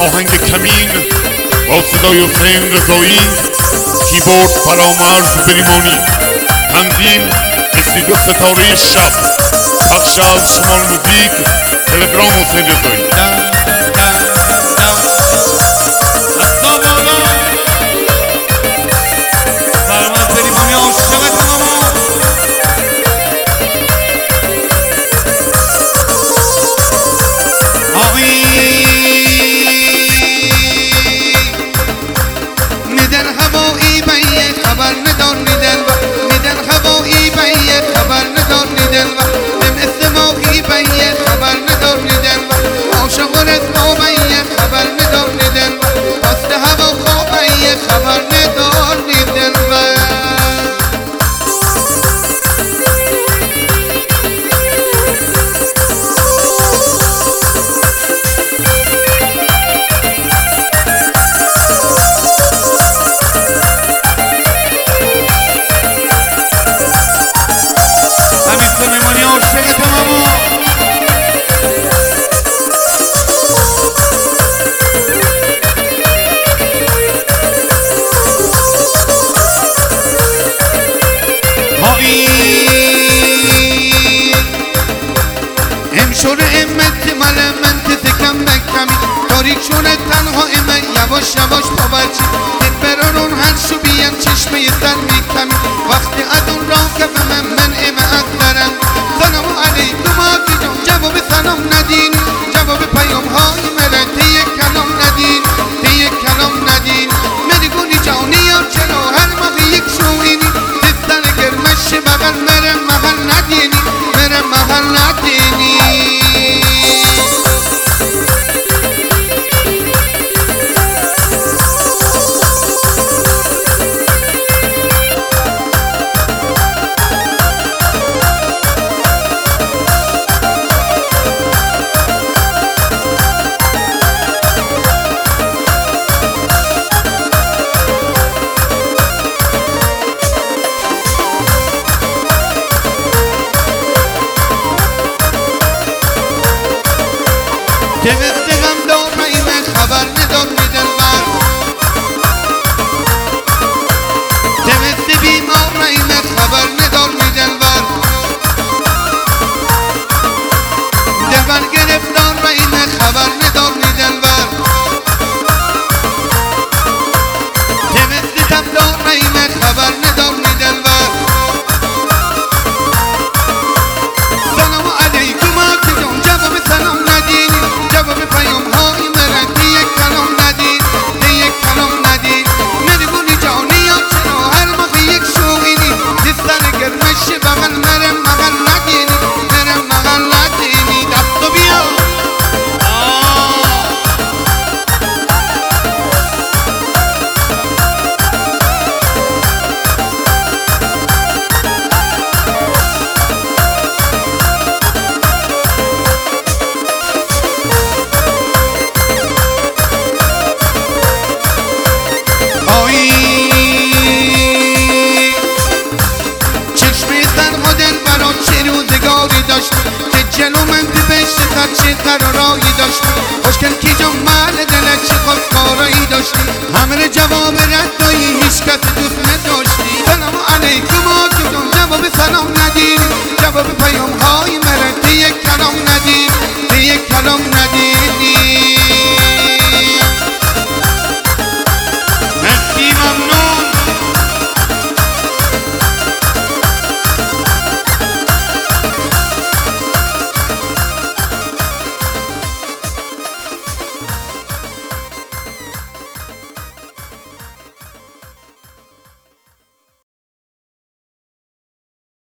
آهنگ کمین با صدای حسین رضایی، کیبورد فرامرز بریمانی، تنظیم استودیو ستاره شب، بخش از شمال موزیک، تلگرام حسین رضایی. فرامرز بریمانی عاشقتم اما ندن هوایی بیه خبر ندار ندن هوایی بیه خبر ندار ندن مثل ماهی بیه خبر ندار ندن عاشقانت ما بیه خبر ندار ندن واسه هوا خواه بیه خبر ندار ندن سلیمانی عاشقتم اما امشور امت مال من تسکم بکمی تاریک شونه تنها امه یواش یواش پاورچی برارون هر شو بیم چشمه سر میکمی وقتی ادون راه کفم من امه اکبرم سلام علیکم آقی جان جواب سلام ندین جواب پیام های مرد یک کلام ندین یک کلام ندین مرگونی جانی یا چرا هر موقع یک شوینی دستن گرمش بغل مرم محل ندینی مرم محل ندینی دقم دارم خبر ندار میدن بر دمست بیمارم خبر ندار میدن بر دلبر گرفتار خبر ندار میدن بر دمست تم دارم خبر ندار میدن بر سلام علیکم آقی جان جواب سلام ندینی جواب پیام های مرد یک کلام ندین یک کلام ندین مرگونی جانی یا چرا هر موقع یک شوینی دستر گرمش بغل مرم مغل ندینی مرم مغل ندینی دستو بیا جلو من بهشت چه قرارایی داشتی خوشگل کی جان مال دلت چه خواستگارایی داشتی همه جواب ردایی هیچ کس دوست نداشتی سلام علیکم آقی جان جواب سلام ندین جواب پیام های مرد یک کلام ندین یک کلام ندین